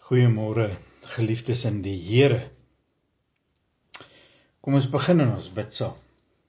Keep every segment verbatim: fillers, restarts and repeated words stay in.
Goeiemôre, geliefdes in die Here. Kom ons begin en ons bid saam.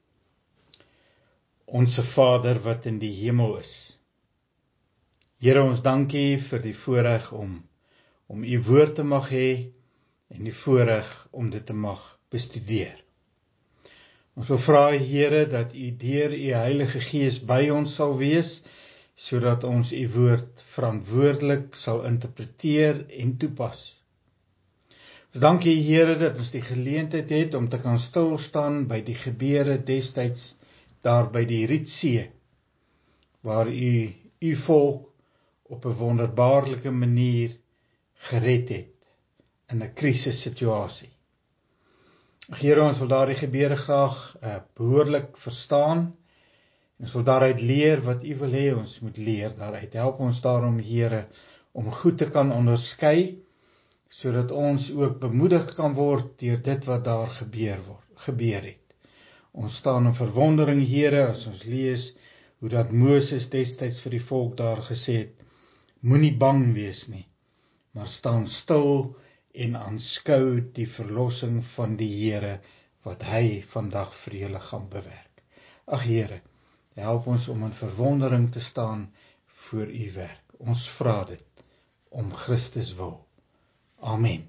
Onse Vader wat in die hemel is. Here, ons dankie vir die voorreg om, om u woord te mag hê en die voorreg om dit te mag bestudeer. Ons wil vra, Here, dat u deur u Heilige Gees by ons sal wees, sodat ons u woord verantwoordelik sal interpreteer en toepas. Ons dank u, Here, dat ons die geleentheid het om te kan stil staan by die gebeure destyds daar by die Rietsee, waar u u volk op 'n wonderbaarlike manier gered het in 'n krisissituasie. Here, ons wil daardie gebeure graag uh, behoorlik verstaan. Ons wil daaruit leer wat u wil hê ons moet leer daaruit. Help ons daarom, Here, om goed te kan onderskei, sodat ons ook bemoedig kan word deur dit wat daar gebeur word, gebeur het. Ons staan in verwondering, Here, as ons lees hoe dat Moses destyds vir die volk daar gesê het, moenie bang wees nie, maar staan stil en aanskou die verlossing van die Here, wat hy vandag vir julle gaan bewerk. Ag Here, help ons om in verwondering te staan voor u werk. Ons vra dit om Christus wil. Amen.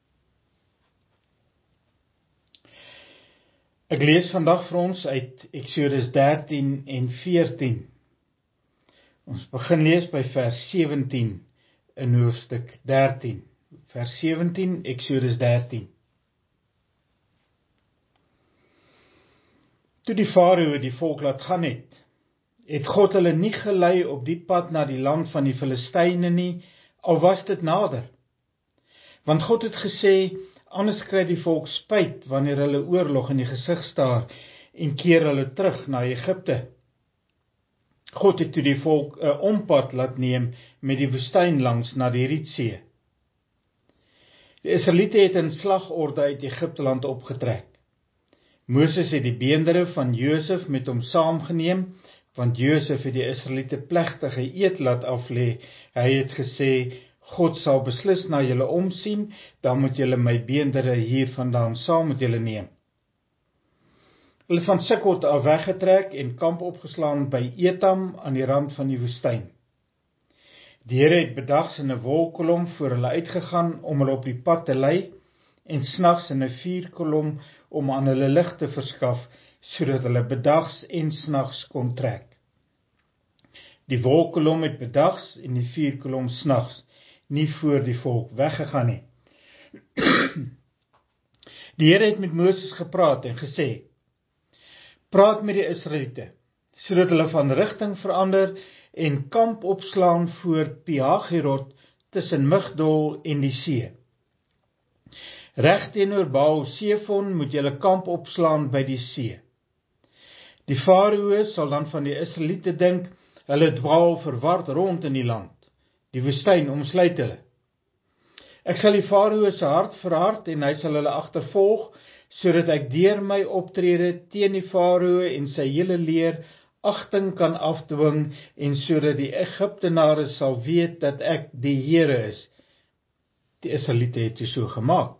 Ek lees vandag vir ons uit Eksodus dertien en veertien. Ons begin lees by vers sewentien in hoofstuk dertien. Vers sewentien, Eksodus dertien. Toe die Farao die volk laat gaan het, het God hulle nie gelei op die pad na die land van die Filistyne nie, al was dit nader. Want God het gesê, anders kry die volk spyt wanneer hulle oorlog in die gesig staar en keer hulle terug na Egipte. God het toe die volk 'n ompad laat neem met die woestyn langs na die Rietsee. Die Israeliete het in slagorde uit Egipteland opgetrek. Moses het die beendere van Josef met hom saamgeneem, want Josef het die Israeliete plegtige eed laat aflê. Hy het gesê, God sal beslis na julle omsien, dan moet julle my beendere hier vandaan saam met julle neem. Hulle het van Sukkot af weggetrek en kamp opgeslaan by Etam aan die rand van die woestyn. Die Here het bedags in 'n wolkkolom voor hulle uitgegaan om hulle op die pad te lei, en snags in 'n vuurkolom om aan hulle lig te verskaf, sodat hulle bedags en snags kon trek. Die wolkkolom het bedags en die vuurkolom snags nie voor die volk weggegaan nie. Die Here het met Moses gepraat en gesê, praat met die Israeliete, sodat hulle van rigting verander en kamp opslaan voor Pi-hagirot tussen Migdol en die see. Reg teenoor Baal-Sefon moet julle kamp opslaan by die see. Die Farao sal dan van die Israeliete dink, hulle dwaal verward rond in die land. Die woestyn omsluit hulle. Ek sal die Farao se hart verhard en hy sal hulle agtervolg, sodat ek deur my optrede teen die Farao en sy hele leer agting kan afdwing en sodat die Egiptenare sal weet dat ek die Here is. Die Israeliete het dit so gemaak.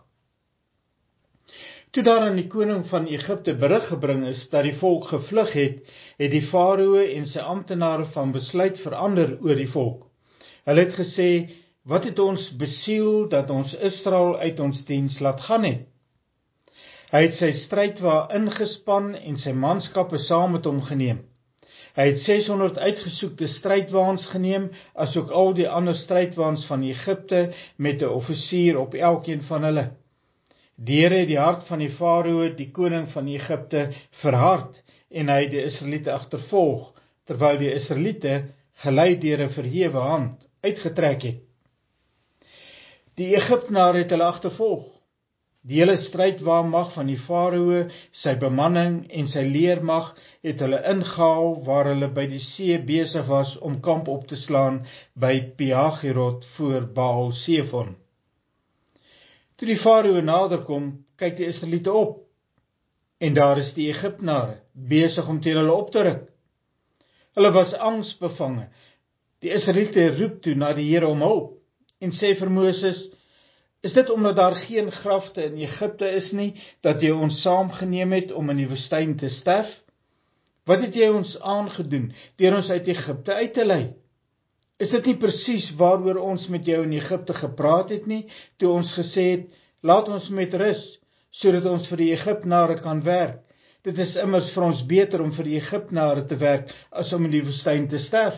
Toe daar aan die koning van Egipte berig gebring is dat die volk gevlug het, het die Farao en sy amptenare van besluit verander oor die volk. Hulle het gesê, wat het ons besiel dat ons Israel uit ons diens laat gaan het? Hy het sy strydwa ingespan en sy manskappe saam met hom geneem. Hy het seshonderd uitgesoekte strydwaans geneem, asook al die ander strydwaans van Egipte met 'n offisier op elkeen van hulle. Die Here het die hart van die Farao, die koning van Egipte, verhard en hy het die Israeliete agtervolg, terwyl die Israeliete, gelei deur 'n verhewe hand, uitgetrek het. Die Egiptenare het hulle agtervolg. Die hele strydwaanmag van die Farao, sy bemanning en sy leermag het hulle ingehaal waar hulle by die see besig was om kamp op te slaan by Pi-hagirot voor Baal-Sefon. Toe die Farao naderkom, kyk die Israeliete op, en daar is die Egiptenare besig om teen hulle op te ruk. Hulle was angsbevange. Die Israeliete roep toe na die Here om hulp en sê vir Moses, Is dit omdat daar geen grafte in Egipte is nie, dat jy ons saamgeneem het om in die woestyn te sterf? Wat het jy ons aangedoen, deur ons uit Egipte uit te lei? Is dit nie presies waaroor ons met jou in Egipte gepraat het nie, toe ons gesê het, laat ons met rus, sodat ons vir die Egiptenare kan werk? Dit is immers vir ons beter om vir die Egiptenare te werk, as om in die woestyn te sterf.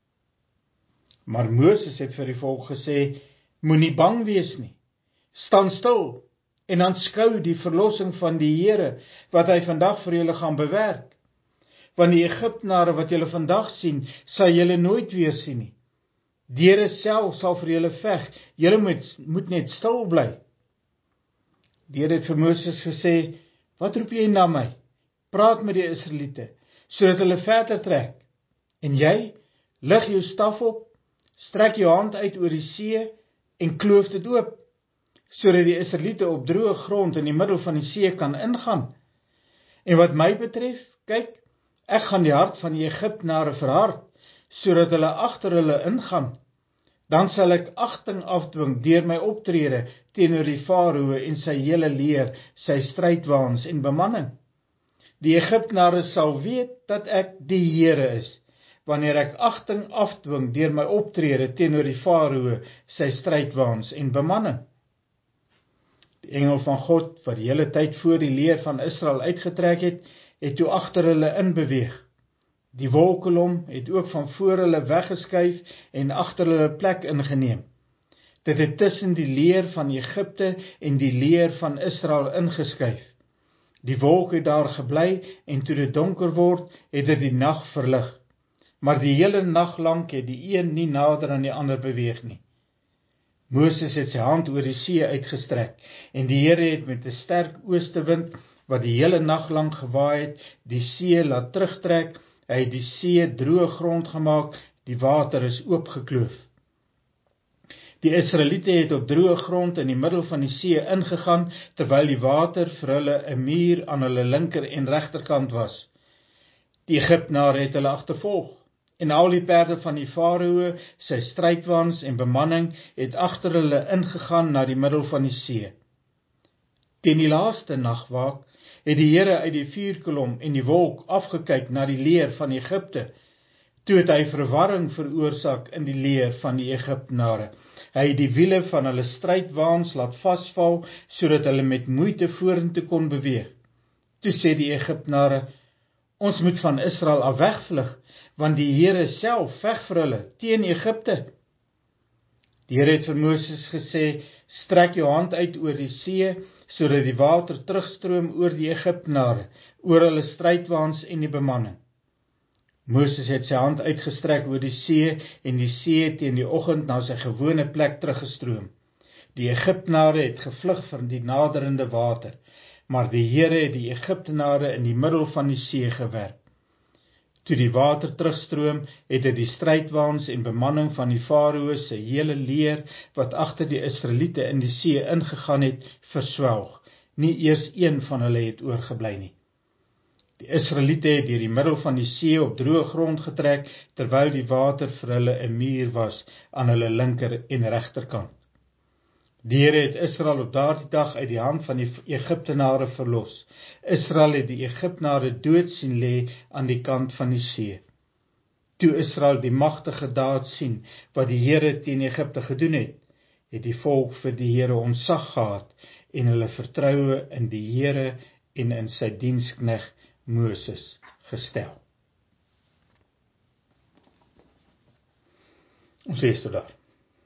Maar Moses het vir die volk gesê, moenie bang wees nie. Staan stil en aanskou die verlossing van die Here, wat hy vandag vir julle gaan bewerk. Want die Egiptenare wat julle vandag sien, sal julle nooit weer sien nie. Die Here self sal vir julle veg, julle moet, moet net stil bly. Die Here het vir Moses gesê, wat roep jy na my? Praat met die Israeliete, sodat hulle verder trek. En jy, lig jou staf op, strek jou hand uit oor die see, en kloof dit oop, sodat die Israeliete op droë grond in die middel van die see kan ingaan. En wat my betref, kyk, ek gaan die hart van die Egiptenare verhard, sodat hulle agter hulle ingaan. Dan sal ek agting afdwing deur my optrede teenoor die Farao en sy hele leer, sy strydwaans en bemanning. Die Egiptenare sal weet dat ek die Here is, wanneer ek agting afdwing deur my optrede teenoor die Farao, sy strydwaans en bemanning. Die engel van God, wat die hele tyd voor die leer van Israel uitgetrek het, het toe agter hulle inbeweeg. Die wolkkolom het ook van voor hulle weggeskuif en agter hulle plek ingeneem. Dit het tussen die leer van Egipte en die leer van Israel ingeskuif. Die wolk het daar gebly en toe dit donker word, het dit die nag verlig. Maar die hele nag lank het die een nie nader aan die ander beweeg nie. Moses het sy hand oor die see uitgestrek en die Here het met 'n sterk oostewind wat die hele nag lank gewaai het, die see laat terugtrek. Hy het die see droë grond gemaak, die water is oopgekloof. Die Israeliete het op droë grond in die middel van die see ingegaan, terwyl die water vir hulle 'n muur aan hulle linker en regterkant was. Die Egiptenare het hulle agtervolg, en al die perde van die Farao, sy strydwaans en bemanning, het agter hulle ingegaan na die middel van die see. Teen die laaste nagwaak het die Here uit die vuurkolom en die wolk afgekyk na die leer van Egipte. Toe het hy verwarring veroorsaak in die leer van die Egiptenare. Hy het die wiele van hulle strydwaans laat vasval, sodat hulle met moeite vorentoe kon beweeg. Toe sê die Egiptenare, ons moet van Israel af wegvlug, want die Here self veg vir hulle teen Egipte. Die Here het vir Moses gesê, strek jou hand uit oor die see, sodat die water terugstroom oor die Egiptenare, oor hulle strydwaans en die bemanning. Moses het sy hand uitgestrek oor die see, en die see teen die oggend na sy gewone plek teruggestroom. Die Egiptenare het gevlug van die naderende water, maar die Here het die Egiptenare in die middel van die see gewerp. Toe die water terugstroom, het dit die strydwaans en bemanning van die Farao se hele leer, wat agter die Israeliete in die see ingegaan het, verswelg. Nie eers een van hulle het oorgebly nie. Die Israeliete het deur die middel van die see op droë grond getrek, terwyl die water vir hulle 'n muur was aan hulle linker en regterkant. Die Here het Israel op daardie dag uit die hand van die Egiptenare verlos. Israel het die Egiptenare dood sien lê aan die kant van die see. Toe Israel die magtige daad sien wat die Here teen Egipte gedoen het, het die volk vir die Here ontzag gehad en hulle vertroue in die Here en in sy diensknegt Moses gestel. Ons lees tot daar.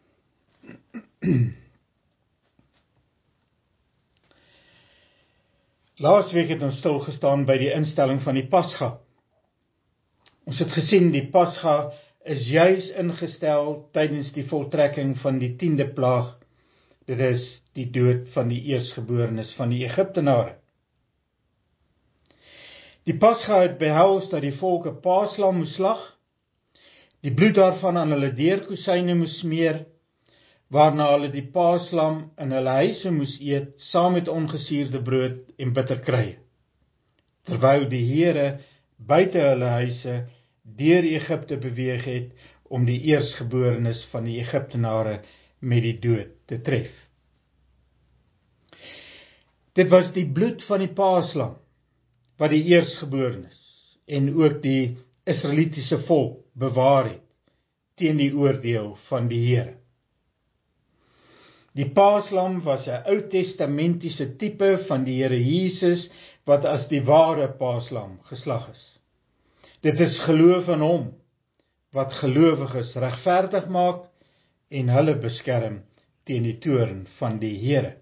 Laasweek het ons stilgestaan by die instelling van die Pasga. Ons het gesien die Pasga is juis ingestel tydens die voltrekking van die tiende plaag. Dit is die dood van die eerstgeborenes van die Egiptenare. Die Pasga het behels dat die volk 'n paaslam moes slag, die bloed daarvan aan hulle deurkusyne moes smeer, waarna hulle die paaslam in hulle huise moes eet, saam met ongesuurde brood en bitterkruie. Terwyl die Here buite hulle huise deur Egipte beweeg het om die eerstgeborenes van die Egiptenare met die dood te tref. Dit was die bloed van die paaslam, wat die eerstgeborenes en ook die Israelitiese volk bewaar het, teen die oordeel van die Here. Die paaslam was 'n Ou-testamentiese tipe van die Here Jesus, wat as die ware paaslam geslag is. Dit is geloof in hom, wat gelowiges regverdig maak en hulle beskerm teen die toorn van die Here.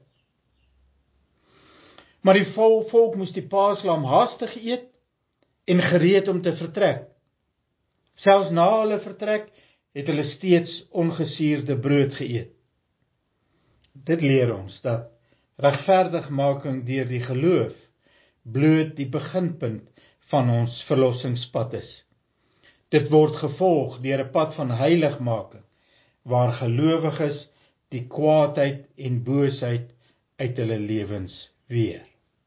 Maar die volk moes die paaslam haastig eet en gereed om te vertrek. Selfs na hulle vertrek het hulle steeds ongesuurde brood geëet. Dit leer ons dat regverdigmaking deur die geloof bloot die beginpunt van ons verlossingspad is. Dit word gevolg deur 'n pad van heiligmaking, waar gelowiges die kwaadheid en boosheid uit hulle lewens weer.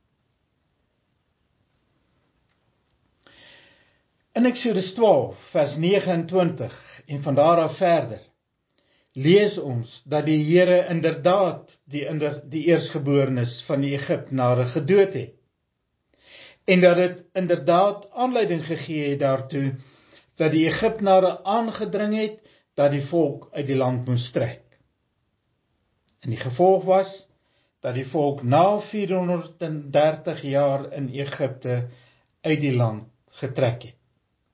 In Eksodus twaalf vers negenentwintig en van daar af verder lees ons dat die Here inderdaad die, inder, die eerstgeborenes van die Egiptenare gedood het, en dat dit inderdaad aanleiding gegee het daartoe dat die Egiptenare aangedring het dat die volk uit die land moes trek. En die gevolg was dat die volk na vierhonderddertig jaar in Egipte uit die land getrek het.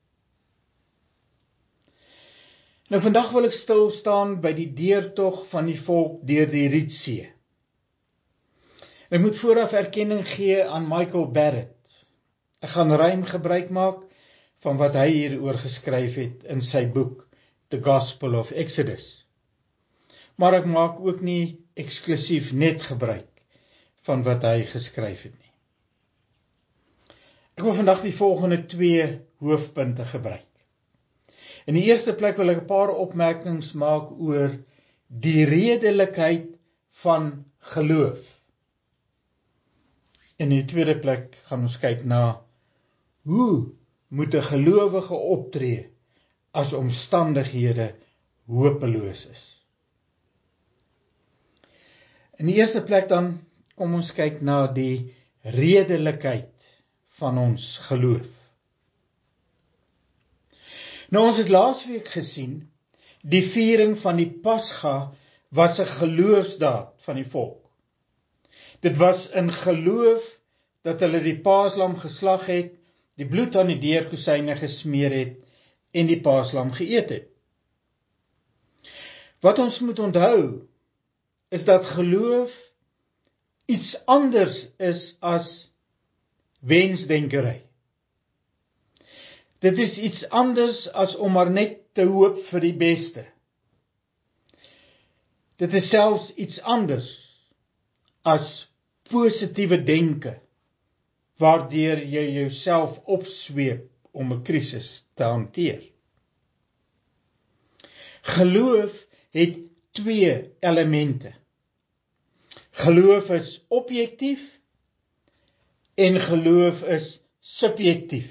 Nou vandag wil ek stil staan by die deurtog van die volk deur die Rietsee. Ek moet vooraf erkenning gee aan Michael Barrett. Ek gaan ruim gebruik maak van wat hy hieroor geskryf het in sy boek The Gospel of Exodus. Maar ek maak ook nie eksklusief net gebruik van wat hy geskryf het nie. Ek wil vandag die volgende twee hoofpunte gebruik. In die eerste plek wil ek 'n paar opmerkings maak oor die redelikheid van geloof. In die tweede plek gaan ons kyk na hoe moet 'n gelowige optree as omstandighede hopeloos is. In die eerste plek dan kom ons kyk na die redelikheid van ons geloof. Nou ons het laasweek gesien, die viering van die Pasga was 'n geloofsdaad van die volk. Dit was in geloof dat hulle die paaslam geslag het, die bloed aan die deurkosyne gesmeer het en die paaslam geëet het. Wat ons moet onthou, is dat geloof iets anders is as wensdenkery. Dit is iets anders as om maar net te hoop vir die beste. Dit is selfs iets anders as positiewe denke, waardeur jy jouself opsweep om 'n krisis te hanteer. Geloof het twee elemente. Geloof is objektief en geloof is subjektief.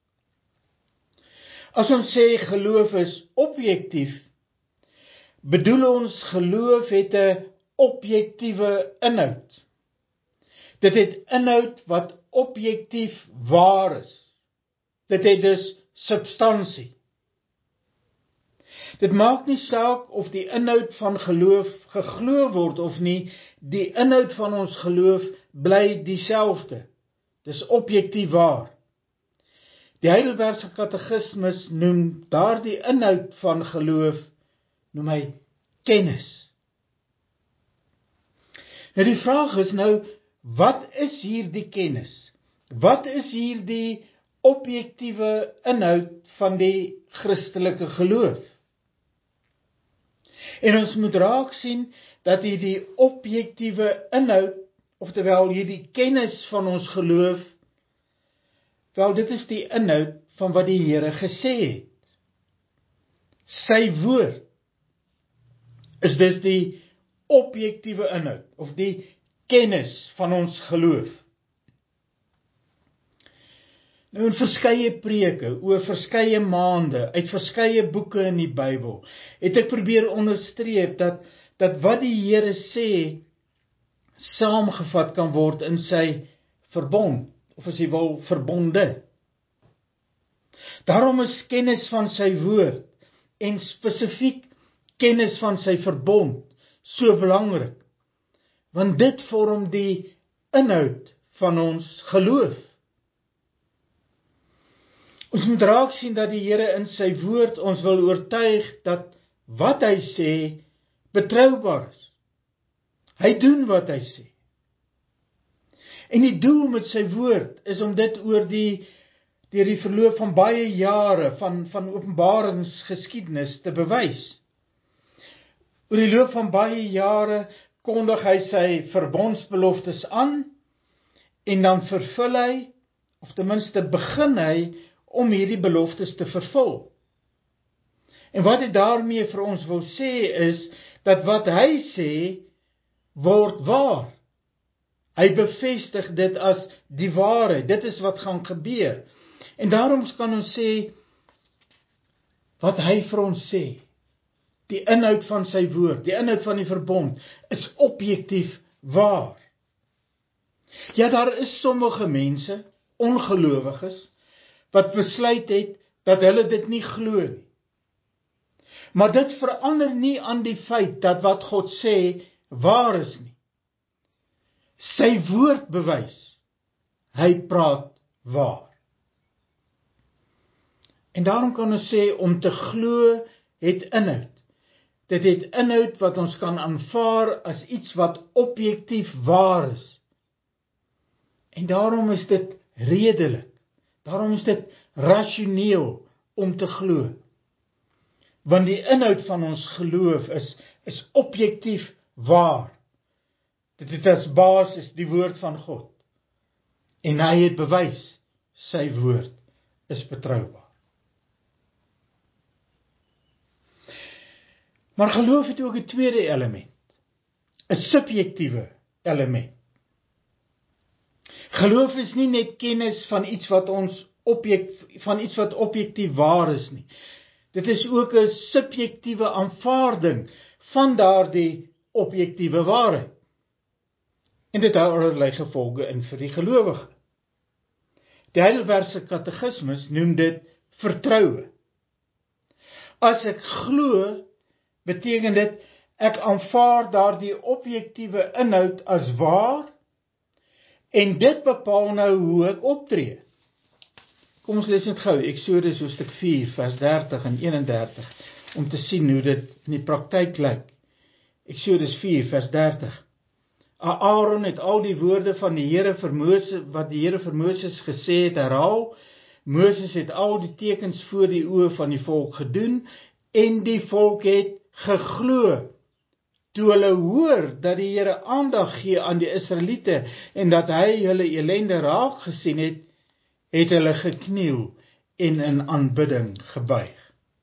As ons sê geloof is objektief, bedoel ons geloof het 'n objektiewe inhoud. Dit het inhoud wat objektief waar is. Dit het dus substansie. Dit maak nie saak of die inhoud van geloof geglo word of nie, die inhoud van ons geloof bly dieselfde. Dis objektief waar. Die Heidelbergse Katekismus noem daardie inhoud van geloof, noem hy kennis. Nou die vraag is nou, wat is hier die kennis? Wat is hier die objektiewe inhoud van die Christelike geloof? En ons moet raak sien dat hierdie objektiewe inhoud, oftewel hierdie kennis van ons geloof, wel dit is die inhoud van wat die Here gesê het. Sy woord is dus die objektiewe inhoud, of die kennis van ons geloof. Nou in verskeie preke, oor verskeie maande, uit verskeie boeke in die Bybel, het ek probeer onderstreep dat, dat wat die Here sê, saamgevat kan word in sy verbond, of as jy wil, verbonde. Daarom is kennis van sy woord, en spesifiek kennis van sy verbond, so belangrik, want dit vorm die inhoud van ons geloof. Ons moet raak sien dat die Here in sy woord ons wil oortuig dat wat hy sê betroubaar is. Hy doen wat hy sê. En die doel met sy woord is om dit oor die deur die verloop van baie jare van van openbaringsgeskiedenis te bewys. Oor die loop van baie jare kondig hy sy verbondsbeloftes aan en dan vervul hy, of ten minste begin hy om hierdie beloftes te vervul. En wat hy daarmee vir ons wil sê is dat wat hy sê word waar. Hy bevestig dit as die waarheid. Dit is wat gaan gebeur. En daarom kan ons sê wat hy vir ons sê, die inhoud van sy woord, die inhoud van die verbond, is objektief waar. Ja, daar is sommige mense, ongelowiges, wat besluit het dat hulle dit nie glo nie. Maar dit verander nie aan die feit dat wat God sê waar is nie. Sy woord bewys, hy praat waar. En daarom kan ons sê, om te glo het inhoud. Dit het inhoud wat ons kan aanvaar as iets wat objektief waar is. En daarom is dit redelik. Daarom is dit rasioneel om te glo. Want die inhoud van ons geloof is, is objektief waar. Dit het as basis die woord van God. En hy het bewys, sy woord is betroubaar. Maar geloof het ook 'n tweede element, 'n subjektiewe element. Geloof is nie net kennis van iets wat ons objek, van iets wat objektief waar is nie. Dit is ook 'n subjektiewe aanvaarding van daardie objektiewe waarheid. En dit hou allerlei gevolge in vir die gelowige. Die Heidelbergse Katekismus noem dit vertroue. As ek glo, beteken dit ek aanvaar daardie objektiewe inhoud as waar, en dit bepaal nou hoe ek optree. Kom ons lees net gou, Eksodus hoofstuk vier, vers dertig en eenendertig, om te sien hoe dit in die praktyk lyk. Eksodus vier, vers dertig. Aaron het al die woorde van die Here vir Moses, wat die Here vir Moses gesê het, herhaal. Moses het al die tekens voor die oë van die volk gedoen, en die volk het geglo. Toe hulle hoor dat die Here aandag gee aan die Israeliete, en dat hy hulle elende raak gesien het, het hulle gekniel en in aanbidding gebuig.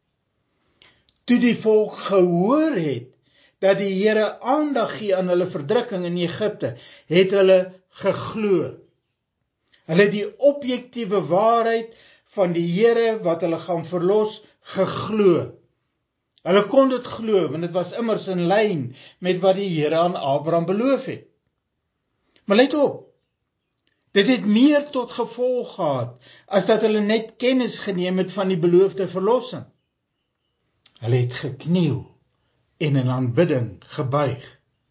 Toe die volk gehoor het dat die Here aandag gee aan hulle verdrukking in Egipte, het hulle geglo. Hulle het die objektiewe waarheid van die Here wat hulle gaan verlos, geglo. Hulle kon dit glo, want dit was immers in lyn met wat die Here aan Abraham beloof het. Maar let op, dit het meer tot gevolg gehad, as dat hulle net kennis geneem het van die beloofde verlossing. Hulle het gekniel en in aanbidding gebuig.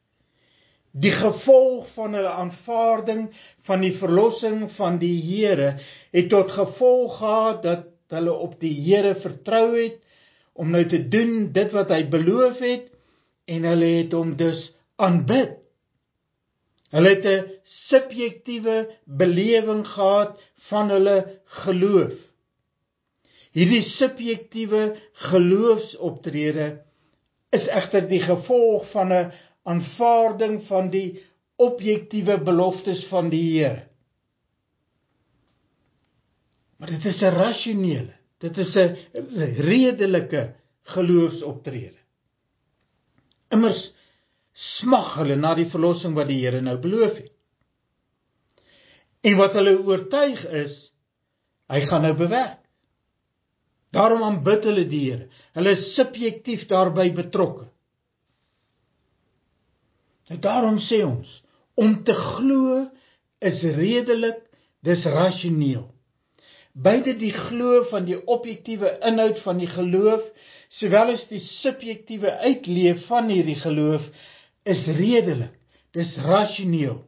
Die gevolg van hulle aanvaarding van die verlossing van die Here het tot gevolg gehad dat hulle op die Here vertrou het, om nou te doen dit wat hy beloof het, en hulle het hom dus aanbid. Hulle het 'n subjektiewe belewing gehad van hulle geloof. Hierdie subjektiewe geloofsoptrede is egter die gevolg van 'n aanvaarding van die objektiewe beloftes van die Here. Maar dit is 'n rasionele, dit is 'n redelike geloofsoptrede. Immers smag hulle na die verlossing wat die Here nou beloof het. En wat hulle oortuig is, hy gaan nou bewerk. Daarom aanbid hulle die Here. Hulle is subjektief daarbey betrokke. Nou daarom sê ons, Om te glo is redelik, dis rasioneel. Beide die glo van die objektiewe inhoud van die geloof, sowel as die subjektiewe uitleef van hierdie geloof, is redelik, dis rasioneel.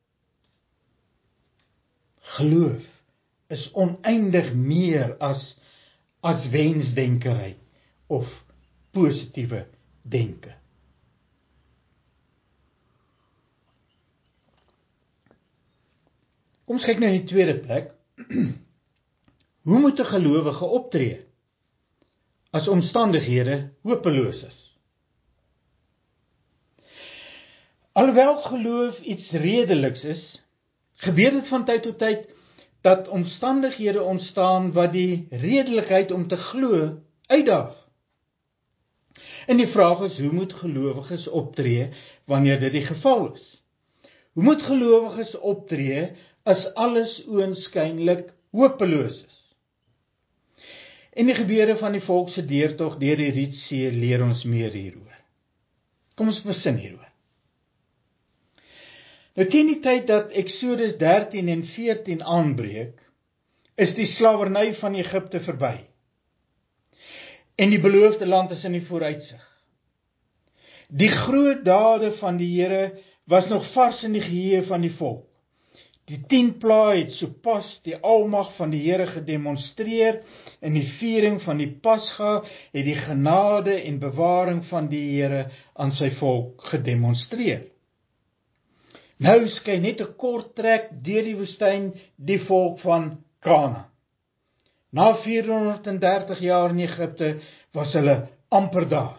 Geloof is oneindig meer as, as wensdenkerry of positiewe denke. Kom ons kyk nou in die tweede plek. Hoe moet 'n gelowige optree as omstandighede hopeloos is? Alhoewel geloof iets redeliks is, gebeur dit van tyd tot tyd dat omstandighede ontstaan wat die redelikheid om te glo uitdaag. En die vraag is, hoe moet gelowiges optree wanneer dit die geval is? Hoe moet gelowiges optree as alles oënskynlik hopeloos is? En die gebeure van die volk se deurtog deur die Rietsee leer ons meer hieroor. Kom ons besin hieroor. Nou teen die tyd dat Eksodus dertien en veertien aanbreek, is die slawerny van Egipte verby. En die beloofde land is in die vooruitsig. Die groot dade van die Here was nog vars in die geheue van die volk. Die tien plaae het sopas die almag van die Here gedemonstreer, en die viering van die Pasga het die genade en bewaring van die Here aan sy volk gedemonstreer. Nou skyn net 'n kort trek deur die woestyn die volk van Kanaan. Na vierhonderddertig jaar in Egipte was hulle amper daar.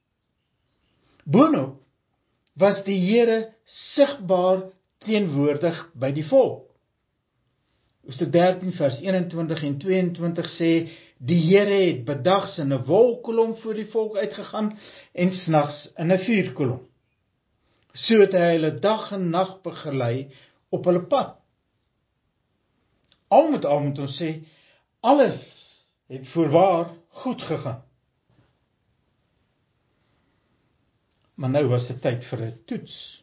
Boonop was die Here sigbaar teenwoordig by die volk. Hoofstuk dertien vers eenentwintig en tweeëntwintig sê, die Here het bedags in 'n wolkkolom voor die volk uitgegaan en snags in 'n vuurkolom. So het hy hulle dag en nag begelei op hulle pad. Al met al moet ons sê, alles het voorwaar goed gegaan. Maar nou was dit tyd vir 'n toets.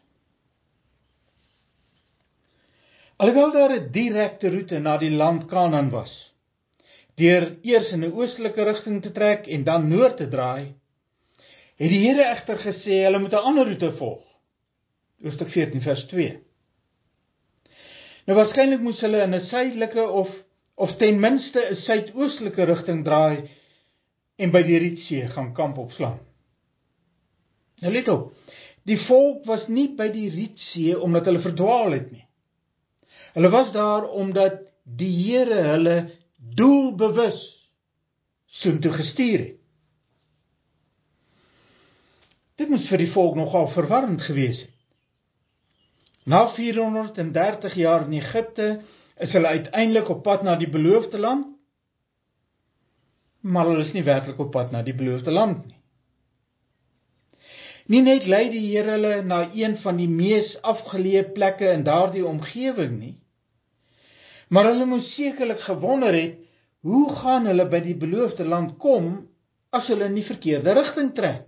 Alhoewel daar 'n direkte roete na die land Kanaan was, deur eers in 'n oostelike rigting te trek en dan noord te draai, het die Here egter gesê hulle moet 'n ander roete volg. Hoofstuk veertien vers twee. Nou waarskynlik moes hulle in 'n suidelike of of ten minste 'n suidoostelike rigting draai en by die Rietsee gaan kamp opslaan. Nou let op, die volk was nie by die Rietsee omdat hulle verdwaal het nie. Hulle was daar omdat die Here hulle doelbewus soontoe gestuur het. Dit moes vir die volk nogal verwarrend gewees het. Na vierhonderddertig jaar in Egipte is hulle uiteindelik op pad na die beloofde land, maar hulle is nie werklik op pad na die beloofde land nie. Nie net lei die Here hulle na een van die mees afgeleë plekke in daardie omgewing nie, maar hulle moes sekerlik gewonder het, hoe gaan hulle by die beloofde land kom as hulle in die verkeerde rigting trek?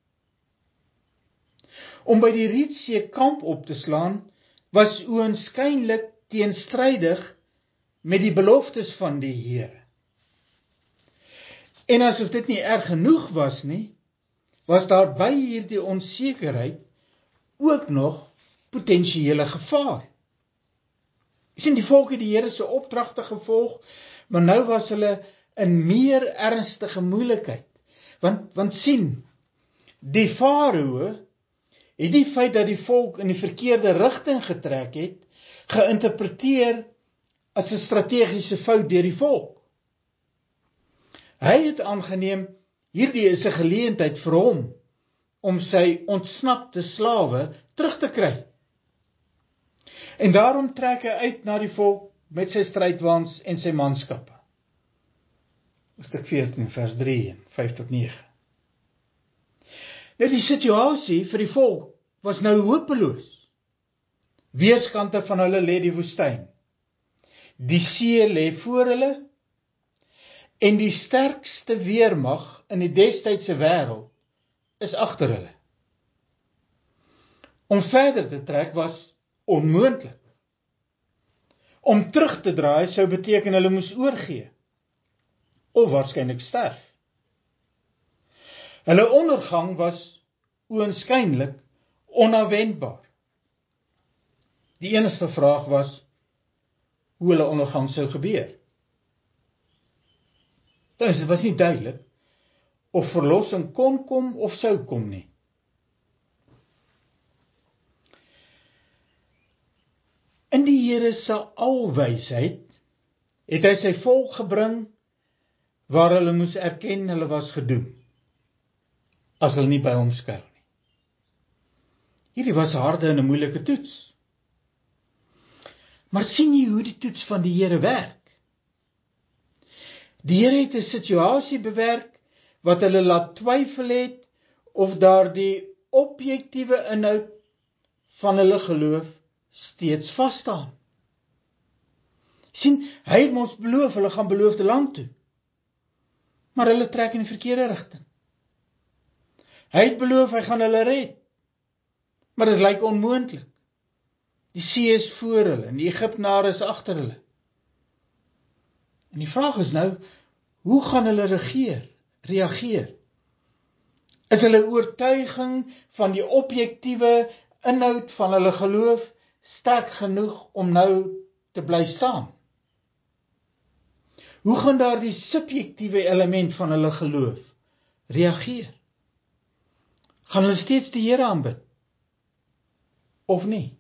Om by die Rietsee kamp op te slaan, was oënskynlik teenstrydig met die beloftes van die Here. En asof dit nie erg genoeg was nie, was daar by hierdie onsekerheid ook nog potensiële gevaar. Jy sien, die volk het die Here se opdragte gevolg, maar nou was hulle in meer ernstige moeilikheid. Want, want sien, die Farao het die feit dat die volk in die verkeerde rigting getrek het, geïnterpreteer as 'n strategiese fout deur die volk. Hy het aangeneem, hierdie is 'n geleentheid vir hom, om sy ontsnapte slawe terug te kry. En daarom trek hy uit na die volk met sy strydwaans en sy manskappe. Hoofstuk veertien vers drie en vyf tot nege. Nou die situasie vir die volk was nou hopeloos. Weerskante van hulle lê die woestyn. Die see lê voor hulle, en die sterkste weermag in die destydse wêreld is agter hulle. Om verder te trek was onmoontlik. Om terug te draai sou beteken hulle moes oorgee, of waarskynlik sterf. Hulle ondergang was oënskynlik onafwendbaar. Die enigste vraag was, hoe hulle ondergang sou gebeur. Dus dit was nie duidelik, of verlossing kon kom of sou kom nie. In die Here se alwysheid het hy sy volk gebring waar hulle moes erken hulle was gedoem, as hulle nie by hom skuil nie. Hierdie was harde en 'n moeilike toets. Maar sien jy hoe die toets van die Here werk? Die Here het 'n situasie bewerk wat hulle laat twyfel het of daardie objektiewe inhoud van hulle geloof steeds vas staan. Sien, hy het ons beloof, hulle gaan beloofde land toe. Maar hulle trek in die verkeerde rigting. Hy het beloof, hy gaan hulle red. Maar dit lyk onmoontlik. Die see is voor hulle, en die Egiptenare is agter hulle. En die vraag is nou, hoe gaan hulle regeer, reageer? Is hulle oortuiging van die objektiewe inhoud van hulle geloof sterk genoeg om nou te bly staan? Hoe gaan daar die subjektiewe element van hulle geloof reageer? Gaan hulle steeds die Here aanbid? Of nie?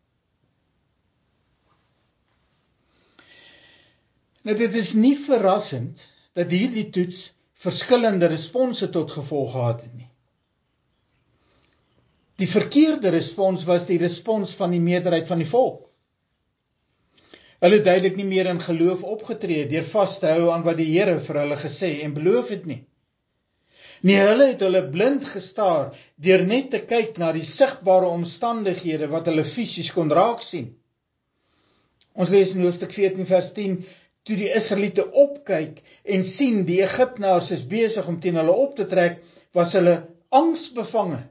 Nou dit is nie verrassend dat hierdie toets verskillende response tot gevolg gehad het nie. Die verkeerde respons was die respons van die meerderheid van die volk. Hulle het duidelik nie meer in geloof opgetree deur vas te hou aan wat die Here vir hulle gesê en beloof het nie. Nee, hulle het hulle blind gestaar deur net te kyk na die sigbare omstandighede wat hulle fisies kon raak sien. Ons lees in hoofstuk veertien vers tien, toe die Israeliete opkyk en sien die Egiptenaars is besig om teen hulle op te trek, was hulle angsbevange.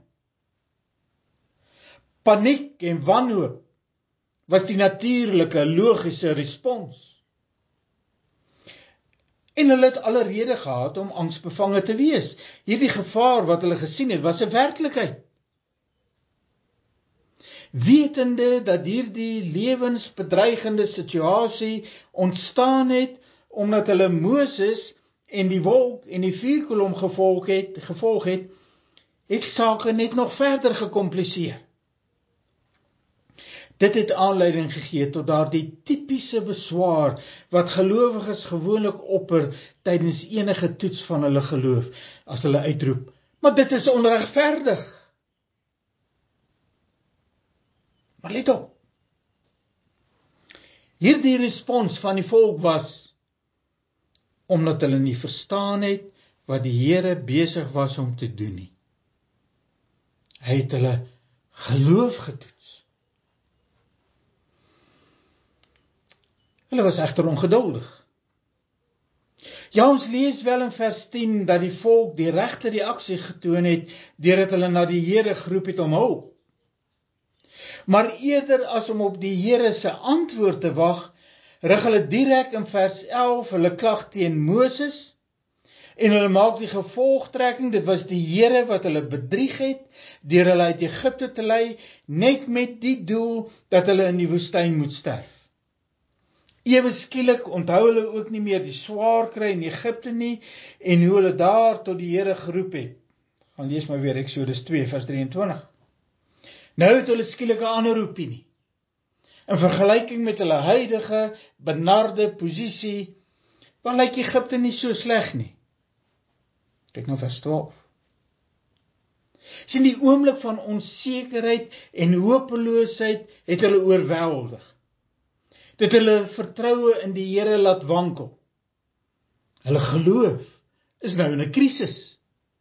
Paniek en wanhoop was die natuurlike, logiese respons. En hulle het alle rede gehad om angsbevange te wees. Hierdie gevaar wat hulle gesien het, was 'n werklikheid. Wetende dat hierdie lewensbedreigende situasie ontstaan het, omdat hulle Moses en die wolk en die vuurkolom gevolg het, gevolg het, het sake net nog verder gekompliseer. Dit het aanleiding gegee tot daardie tipiese beswaar wat gelowiges gewoonlik opper tydens enige toets van hulle geloof, as hulle uitroep, maar dit is onregverdig. Maar let op, hierdie respons van die volk was, omdat hulle nie verstaan het, wat die Here besig was om te doen nie. Hy het hulle geloof getoets. Hulle was egter ongeduldig. Ja, ons lees wel in vers tien, dat die volk die regte reaksie getoon het, deurdat hulle na die Here geroep het om hulp. Maar eerder as om op die Here se antwoord te wag, rig hulle direk in vers elf hulle klag teen Moses, en hulle maak die gevolgtrekking, dit was die Here wat hulle bedrieg het, deur hulle uit Egipte te lei, net met die doel, dat hulle in die woestyn moet sterf. Ewe skielik onthou hulle ook nie meer die swaar kry in Egipte nie, en hoe hulle daar tot die Here geroep het. Gaan lees maar weer Eksodus twee vers drieëntwintig. Nou het hulle skielik 'n ander opinie. In vergelyking met hulle huidige, benarde posisie, dan lyk Egipte nie so sleg nie. Kyk nou vers twaalf. Sien, die oomblik van onsekerheid en hopeloosheid het hulle oorweldig. Dit hulle vertroue in die Here laat wankel. Hulle geloof is nou in 'n krisis.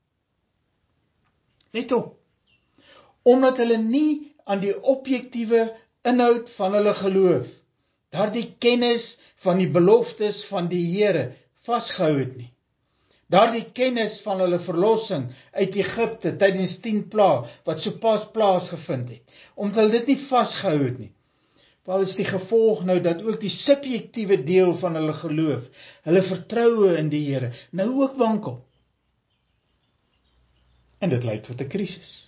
Let op, omdat hulle nie aan die objektiewe inhoud van hulle geloof, daardie kennis van die beloftes van die Here vasgehou het nie. Daardie kennis van hulle verlossing uit Egipte tydens tien pla wat sopas plaasgevind het, omdat hulle dit nie vasgehou het nie, Wel is die gevolg nou dat ook die subjektiewe deel van hulle geloof, hulle vertroue in die Here, nou ook wankel. En dit lei tot 'n krisis.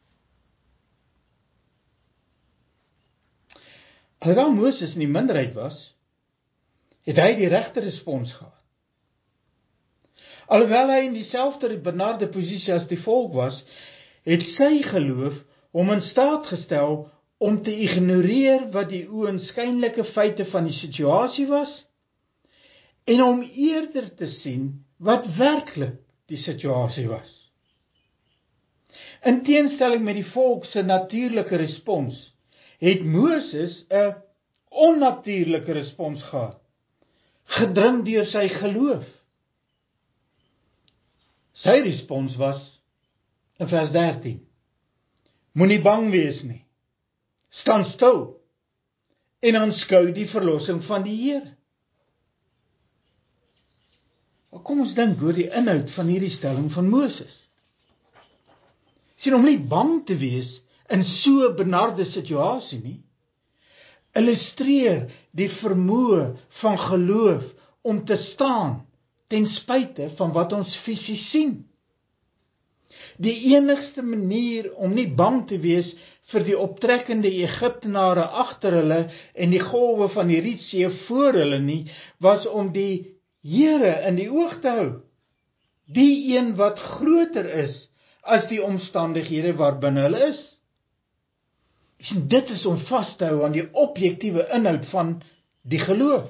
Alhoewel Moses in die minderheid was, het hy die regte respons gehad. Alhoewel hy in dieselfde benarde posisie as die volk was, het sy geloof hom in staat gestel om te ignoreer wat die oënskynlike feite van die situasie was, en om eerder te sien wat werklik die situasie was. In teenstelling met die volk se natuurlike respons, het Moses 'n onnatuurlike respons gehad, gedring deur sy geloof. Sy respons was, in vers dertien, moenie bang wees nie, staan stil, en aanskou die verlossing van die Here. Kom ons dink oor die inhoud van hierdie stelling van Moses. Sien, om nie bang te wees in so 'n benarde situasie nie, illustreer die vermoë van geloof om te staan ten spyte van wat ons fisies sien. Die enigste manier om nie bang te wees vir die optrekkende Egiptenare agter hulle en die golwe van die Rietsee voor hulle nie, was om die Here in die oog te hou. Die een wat groter is as die omstandighede waarbinne hulle is. Dit is om vas te hou aan die objektiewe inhoud van die geloof.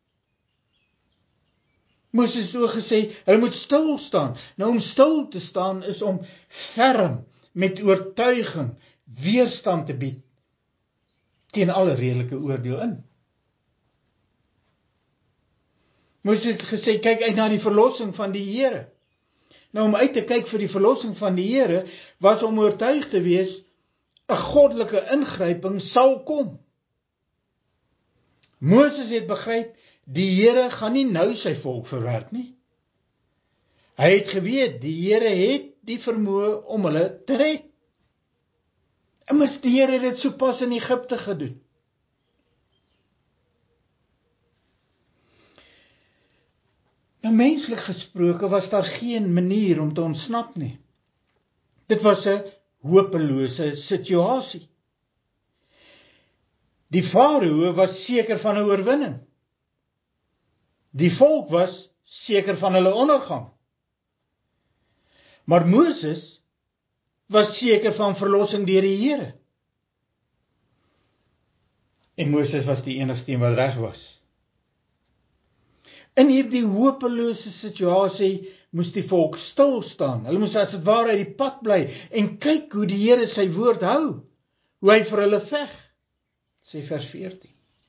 Moses het ook gesê, hulle moet stil staan. Nou om stil te staan is om ferm met oortuiging weerstand te bied teen alle redelike oordeel in. Moses het gesê, kyk uit na die verlossing van die Here. Nou om uit te kyk vir die verlossing van die Here, was om oortuig te wees, 'n goddelike ingryping sal kom. Moses het begryp, die Here gaan nie nou sy volk verwerp nie. Hy het geweet, die Here het die vermoë om hulle te red. Immers die Here het dit sopas in Egipte gedoen. Nou menslik gesproke was daar geen manier om te ontsnap nie. Dit was 'n hopelose situasie. Die farao was seker van 'n oorwinning. Die volk was seker van hulle ondergang. Maar Moses was seker van verlossing deur die Here. En Moses was die enigste een wat reg was. In hierdie hopelose situasie moes die volk stil staan. Hulle moes as dit ware uit die pad bly en kyk hoe die Here sy woord hou, hoe hy vir hulle veg. Sê vers veertien.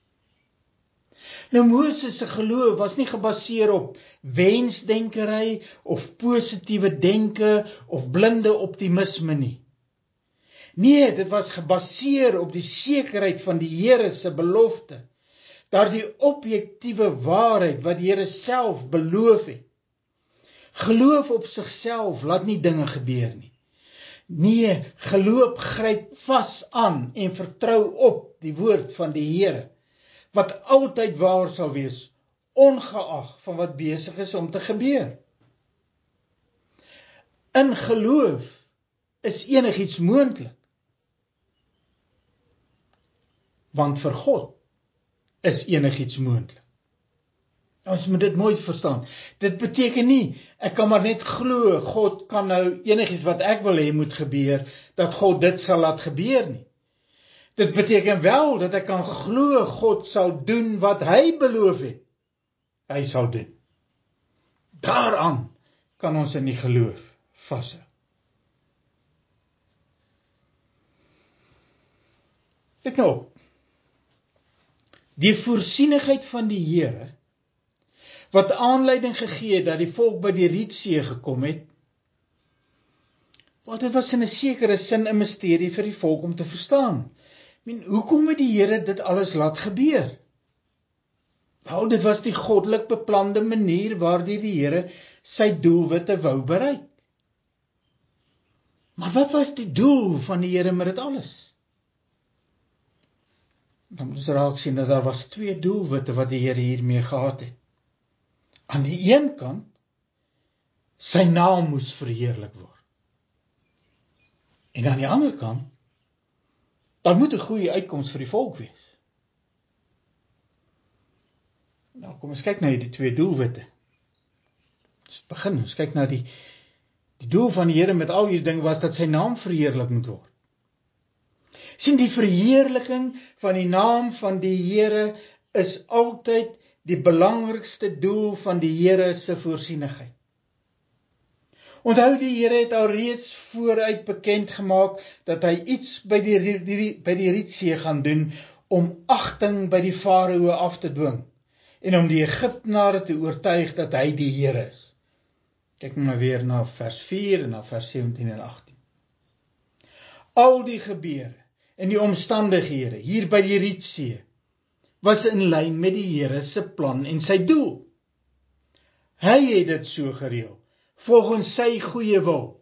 Nou Moses se geloof was nie gebaseer op wensdenkery of positiewe denke of blinde optimisme nie. Nee, dit was gebaseer op die sekerheid van die Here se belofte, daardie objektiewe waarheid wat die Here self beloof het. Geloof op sigself laat nie dinge gebeur nie. Nee, geloof gryp vas aan en vertrou op die woord van die Here, wat altyd waar sal wees, ongeag van wat besig is om te gebeur. In geloof is enigiets moontlik. Want vir God is enigiets moontlik. Ons moet dit mooi verstaan. Dit beteken nie, ek kan maar net glo, God kan nou enigiets wat ek wil hê moet gebeur, dat God dit sal laat gebeur nie. Dit beteken wel dat ek kan glo, God sal doen wat hy beloof het. Hy sal doen. Daaraan kan ons in die geloof vashou. Let nou op. Die voorsienigheid van die Here, wat aanleiding gegee het dat die volk by die Rietsee gekom het, want dit was in 'n sekere sin 'n misterie vir die volk om te verstaan. I mean, hoekom het die Here dit alles laat gebeur? Wel, dit was die goddelik beplande manier waardeur die Here sy doelwitte wou bereik. Maar wat was die doel van die Here met dit alles? Dan moet ons raak sien dat daar was twee doelwitte wat die Here hiermee gehad het. Aan die een kant, sy naam moes verheerlik word. En aan die ander kant, daar moet 'n goeie uitkoms vir die volk wees. Nou, kom ons kyk na die twee doelwitte. Ons begin, ons kyk na die, die doel van die Here met al hierdie dinge was dat sy naam verheerlik moet word. Sien, die verheerliking van die naam van die Here is altyd die belangrikste doel van die Here se voorsienigheid. Onthou, die Here het al reeds vooruit bekend gemaak dat hy iets by die, die, by die Rietsee gaan doen om agting by die farao af te dwing en om die Egiptenare te oortuig dat hy die Here is. Kyk maar weer na vers vier en na vers sewentien en agtien. Al die gebeure en die omstandighede hier by die Rietsee was in lyn met die Here se plan en sy doel. Hy het dit so gereël, volgens sy goeie wil.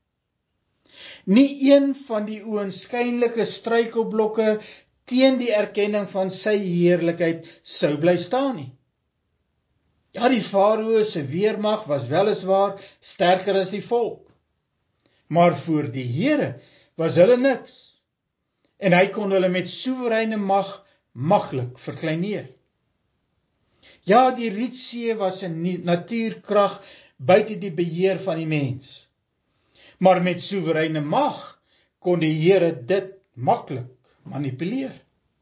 Nie een van die oënskynlike struikelblokke teen die erkenning van sy heerlikheid sou bly staan nie. Ja, die farao se weermag was weliswaar sterker as die volk, maar voor die Here was hulle niks, en hy kon hulle met soewereine mag maklik verkleineer. Ja, die Rietsee was 'n natuurkrag buite die beheer van die mens, maar met soewereine mag kon die Here dit maklik manipuleer.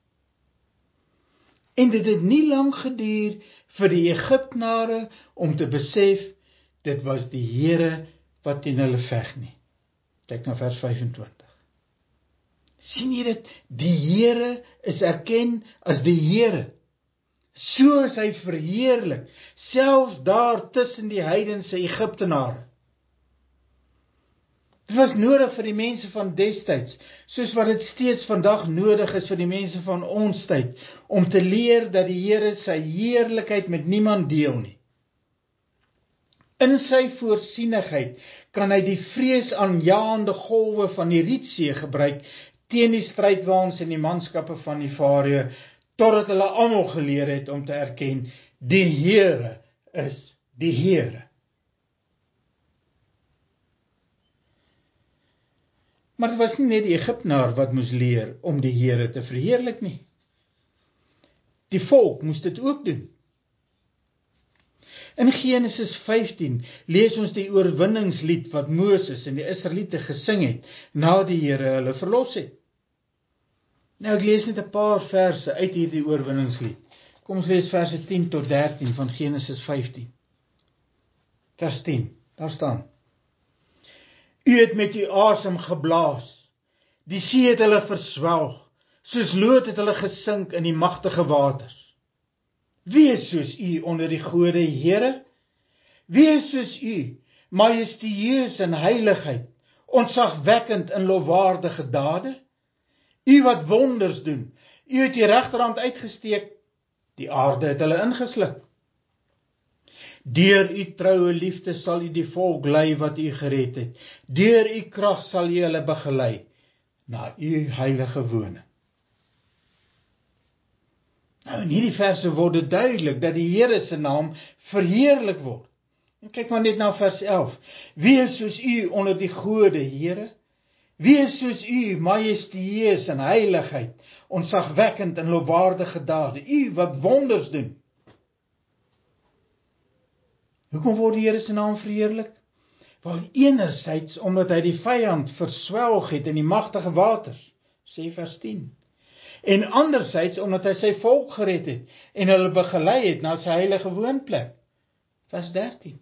En dit het nie lank geduur vir die Egiptenare om te besef, dit was die Here wat teen hulle veg nie. Kyk na vers vyfentwintig. Sien jy dit? Die Here is erken as die Here. So is hy verheerlik, selfs daar tussen die heidense Egiptenare. Dit was nodig vir die mense van destyds, soos wat dit steeds vandag nodig is vir die mense van ons tyd, om te leer dat die Here sy heerlikheid met niemand deel nie. In sy voorsienigheid kan hy die vreesaanjaende golwe van die Rietsee gebruik teen die strydwaans en die manskappe van die farao, totdat hulle almal geleer het om te erken, die Here is die Here. Maar dit was nie net die Egiptenaar wat moes leer om die Here te verheerlik nie. Die volk moes dit ook doen. In Genesis vyftien lees ons die oorwinningslied wat Moses en die Israeliete gesing het, na die Here hulle verlos het. Nou, ek lees net 'n paar verse uit hierdie oorwinningslied. Kom ons lees verse tien tot dertien van Genesis vyftien. Vers tien, daar staan: U het met u asem geblaas, die see het hulle verswelg, soos lood het hulle gesink in die magtige waters. Wie is soos u onder die gode, Here? Wie is soos u, majestueus in heiligheid, ontzagwekkend in lofwaardige dade? U wat wonders doen, u het die regterhand uitgesteek, die aarde het hulle ingesluk. Deur u troue liefde sal u die volk lei wat u gered het. Deur u krag sal u hulle begelei na u heilige woning. Nou, in hierdie verse word dit duidelik dat die Here se naam verheerlik word. En kyk maar net na vers elf. Wie is soos u onder die gode, Here? Wie is soos u, majestueus in heiligheid, ontzagwekkend in lofwaardige dade, u wat wonders doen? Hoekom word die Here se naam verheerlik? Wel, enerzijds omdat hy die vyand verswelg het in die magtige waters, sê vers tien. En anderzijds omdat hy sy volk gered het en hulle begelei het na sy heilige woonplek, vers dertien.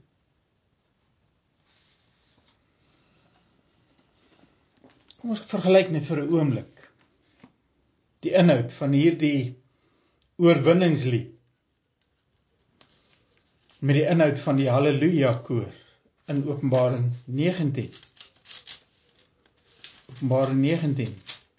Kom ons vergelyk net vir 'n oomblik die inhoud van hierdie oorwinningslied met die inhoud van die Halleluja koor in Openbaring negentien. Openbaring negentien.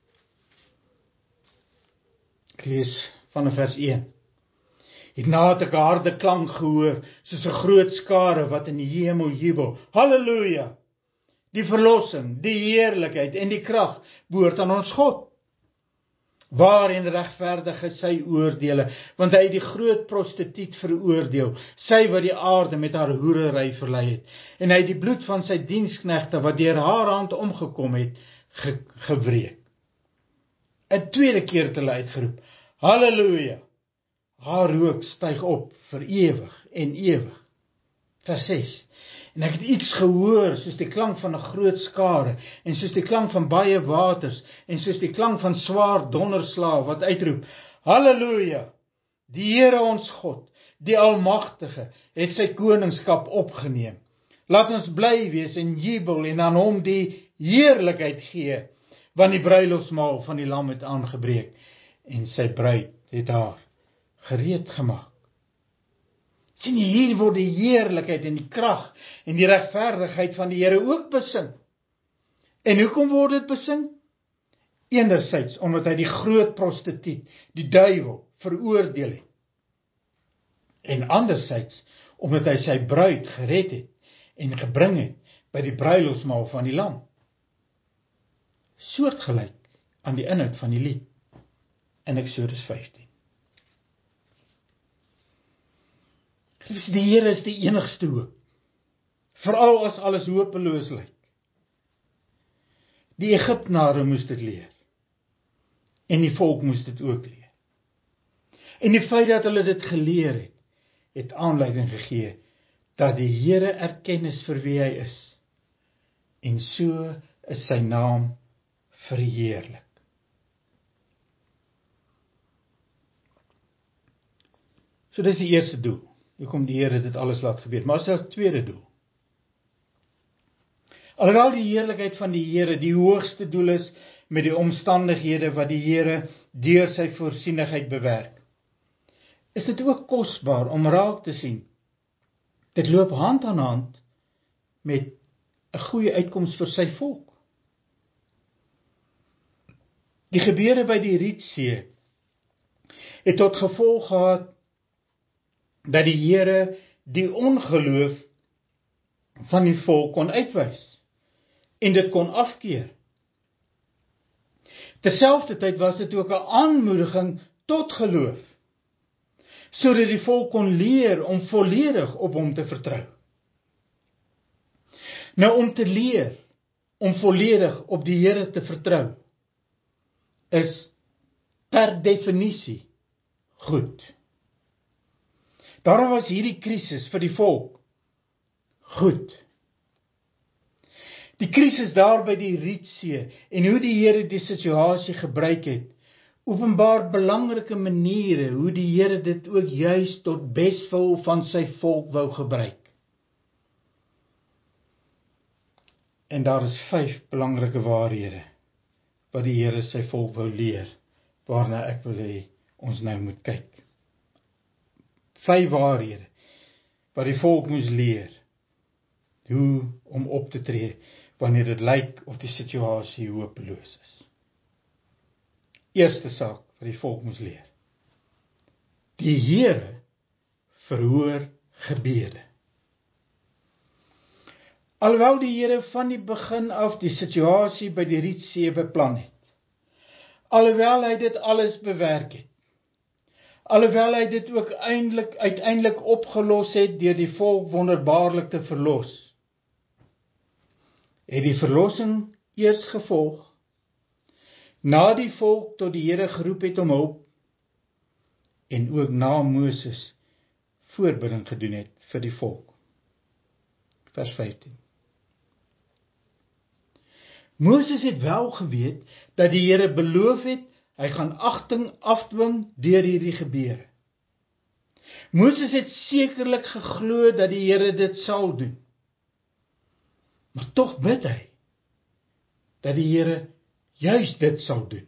Ek lees van vers een. Hierna het ek 'n harde klank gehoor, soos 'n groot skare wat in die hemel jubel. Halleluja! Die verlossing, die heerlikheid en die krag behoort aan ons God. Waarin regverdig is sy oordeele, want hy het die groot prostituut veroordeel, sy wat die aarde met haar hoerery verlei het, en hy het die bloed van sy diensknegte, wat deur haar hand omgekom het, ge gewreek. 'n tweede keer het hulle uitgeroep, Halleluja, haar rook styg op vir ewig en ewig. Vers ses, en ek het iets gehoor, soos die klank van 'n groot skare, en soos die klank van baie waters, en soos die klank van swaar donderslae, wat uitroep, Halleluja, die Here ons God, die Almagtige, het sy koningskap opgeneem. Laat ons bly wees en jubel en aan hom die heerlikheid gee, want die bruilofsmaal van die Lam het aangebreek, en sy bruid het haar gereed gemaak. Sien jy, hier word die heerlikheid en die krag en die regverdigheid van die Here ook besing. En hoekom word dit besing? Enerzijds omdat hy die groot prostituut, die duiwel, veroordeel het. En anderzijds omdat hy sy bruid gered het en gebring het by die bruilofsmaal van die Lam. Soortgelyk aan die inhoud van die lied in Eksodus vyftien. Die Here is die enigste hoop, veral as alles hopeloos lyk. Die Egiptenare moes dit leer, en die volk moes dit ook leer. En die feit dat hulle dit geleer het, het aanleiding gegee, dat die Here erken is vir wie hy is, en so is sy naam verheerlik. So dis die eerste doel. Hoekom die Here dit alles laat gebeur. Maar as die tweede doel. Alhoewel die heerlikheid van die Here die hoogste doel is met die omstandighede wat die Here deur sy voorsienigheid bewerk, is dit ook kosbaar om raak te sien. Dit loop hand aan hand met 'n goeie uitkoms vir sy volk. Die gebeure by die Rietsee het tot gevolg gehad dat die Here die ongeloof van die volk kon uitwys en dit kon afkeer. Terselfdertyd was dit ook 'n aanmoediging tot geloof, sodat die volk kon leer om volledig op hom te vertrou. Nou om te leer om volledig op die Here te vertrou, is per definisie goed. Daarom was hierdie krisis vir die volk goed. Die krisis daar by die Rietsee en hoe die Here die situasie gebruik het, openbaar belangrike maniere hoe die Here dit ook juis tot beswil van sy volk wou gebruik. En daar is vyf belangrike waarhede wat die Here sy volk wou leer, waarna ek wil hê ons nou moet kyk. Vyf waarhede wat die volk moes leer, hoe om op te tree wanneer dit lyk of die situasie hopeloos is. Eerste saak wat die volk moes leer. Die Here verhoor gebede. Alhoewel die Here van die begin af die situasie by die Rietsee beplan het, alhoewel hy dit alles bewerk het, alhoewel hy dit ook eindelik, uiteindelik opgelos het deur die volk wonderbaarlik te verlos, het die verlossing eers gevolg, na die volk tot die Here geroep het om hulp, en ook na Moses voorbidding gedoen het vir die volk. Vers vyftien. Moses het wel geweet dat die Here beloof het, hy gaan agting afdwing deur hierdie gebeure. Moses het sekerlik geglo dat die Here dit sal doen. Maar tog bid hy dat die Here juis dit sal doen.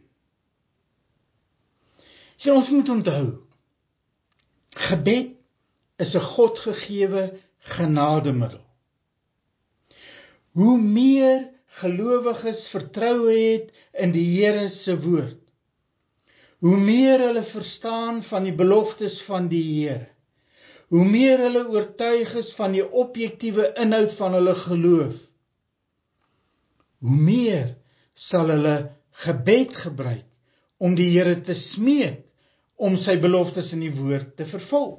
So ons moet onthou, gebed is 'n Godgegewe genademiddel. Hoe meer gelowiges vertroue het in die Here se woord, hoe meer hulle verstaan van die beloftes van die Here, hoe meer hulle oortuig is van die objektiewe inhoud van hulle geloof, hoe meer sal hulle gebed gebruik om die Here te smeek, om sy beloftes in die woord te vervul.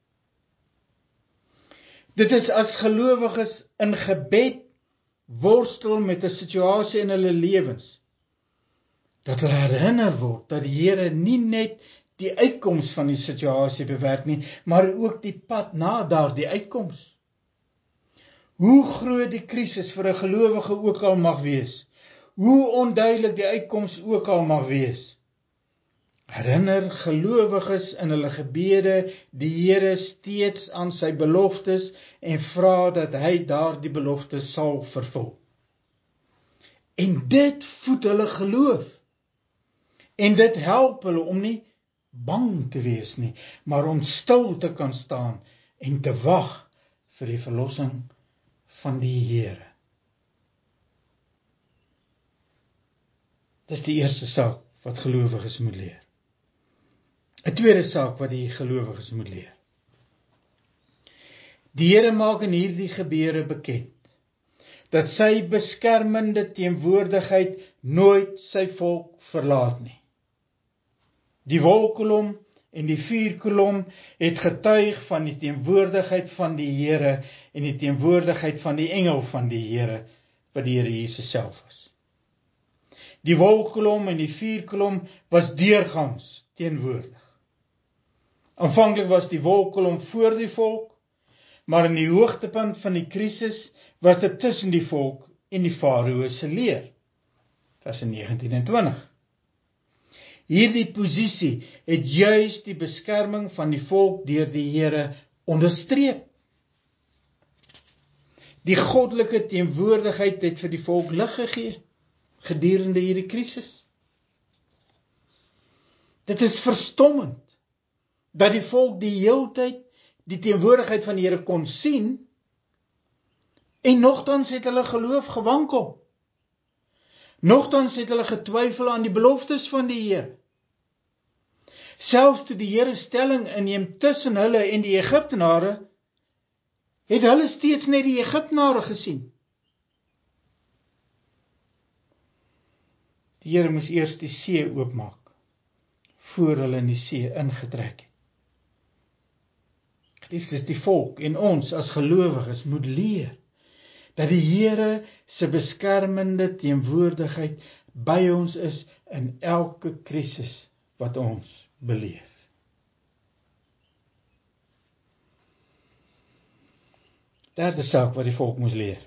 Dit is as gelowiges in gebed worstel met 'n situasie in hulle lewens, dat hulle herinner word dat die Here nie net die uitkoms van die situasie bewerk nie, maar ook die pad na daardie uitkoms. Hoe groot die krisis vir 'n gelowige ook al mag wees, hoe onduidelik die uitkoms ook al mag wees, herinner gelowiges in hulle gebede die Here steeds aan sy beloftes en vra dat hy daardie beloftes sal vervul. En dit voed hulle geloof. En dit help hulle om nie bang te wees nie, maar om stil te kan staan en te wag vir die verlossing van die Here. Dis die eerste saak wat gelowiges moet leer. 'n Tweede saak wat die gelowiges moet leer. Die Here maak in hierdie gebeure bekend dat sy beskermende teenwoordigheid nooit sy volk verlaat nie. Die wolkkolom en die vuurkolom het getuig van die teenwoordigheid van die Here en die teenwoordigheid van die engel van die Here, wat die Here Jesus self is. Die wolkkolom en die vuurkolom was deurgangs teenwoordig. Aanvanklik was die wolkkolom voor die volk, maar in die hoogtepunt van die krisis was dit tussen die volk en die farao se leer. Vers negentien en twintig. Hierdie posisie het juis die beskerming van die volk deur die Here onderstreep. Die goddelike teenwoordigheid het vir die volk lig gegee gedurende hierdie krisis. Dit is verstommend dat die volk die heeltyd die teenwoordigheid van die Here kon sien, en nogtans het hulle geloof gewankel. Nogtans het hulle getwyfel aan die beloftes van die Here. Selfs toe die Here stelling inneem tussen hulle en die Egiptenare, het hulle steeds net die Egiptenare gesien. Die Here moes eers die see oopmaak, voor hulle in die see ingetrek het. Geliefdes, die volk en ons as gelowiges moet leer dat die Here se beskermende teenwoordigheid by ons is in elke krisis wat ons beleef. Derde saak wat die volk moes leer.